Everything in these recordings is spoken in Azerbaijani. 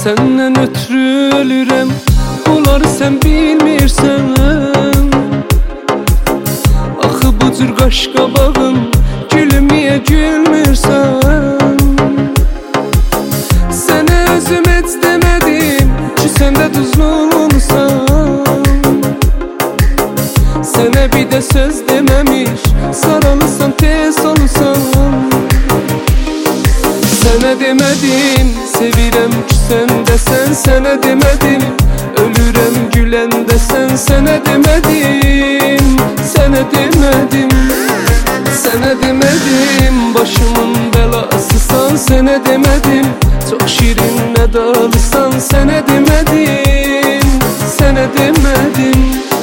Səndən ötürü ölürəm, onları sən bilmirsən. Axı bu cür qaşqabağın gülüm niyə gülmürsən? Sənə özüm heç demədim ki, sən də duzlu olmuşsan. Sənə bir də söz deməmiş, saralırsan tez olursan. Sənə demədim, sevirəm ki, sən desən. Sənə demədim, ölürəm güləndə sən. Sənə demədim, sənə demədim. Sənə demədim, başımın bəlasısan. Sənə demədim, çox şirin ədalısan. Sənə demədim, sənə demədim.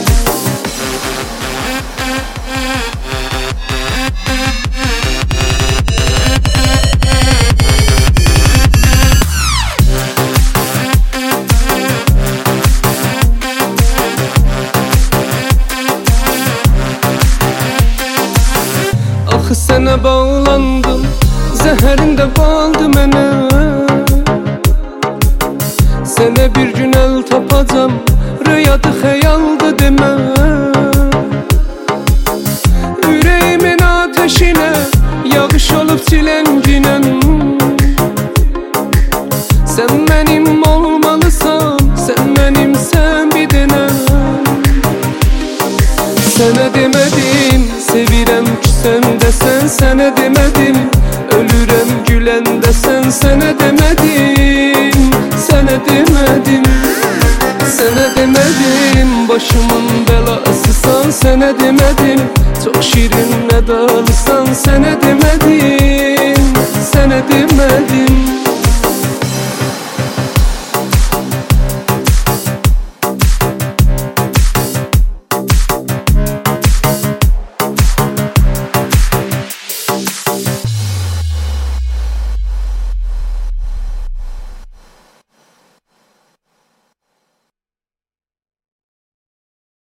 Axı sənə bağlandım, zəhərində baldı mənə. Sənə bir gün əl tapacam, rüyadı xəyaldı demə. Ürəyimin ateşinə yağış olub çilənginən. Sən mənim olmalısan, sən mənimsən bir dənə. Sənə demədim, sevirəm ki, sən desən. Sənə demədim, ölürəm güləndə sən. Sənə demədim, sənə demədim. Sənə demədim, başımın bəlasısan. Sənə demədim, çox şirin ədalısan. Sənə demədim, sənə demədim.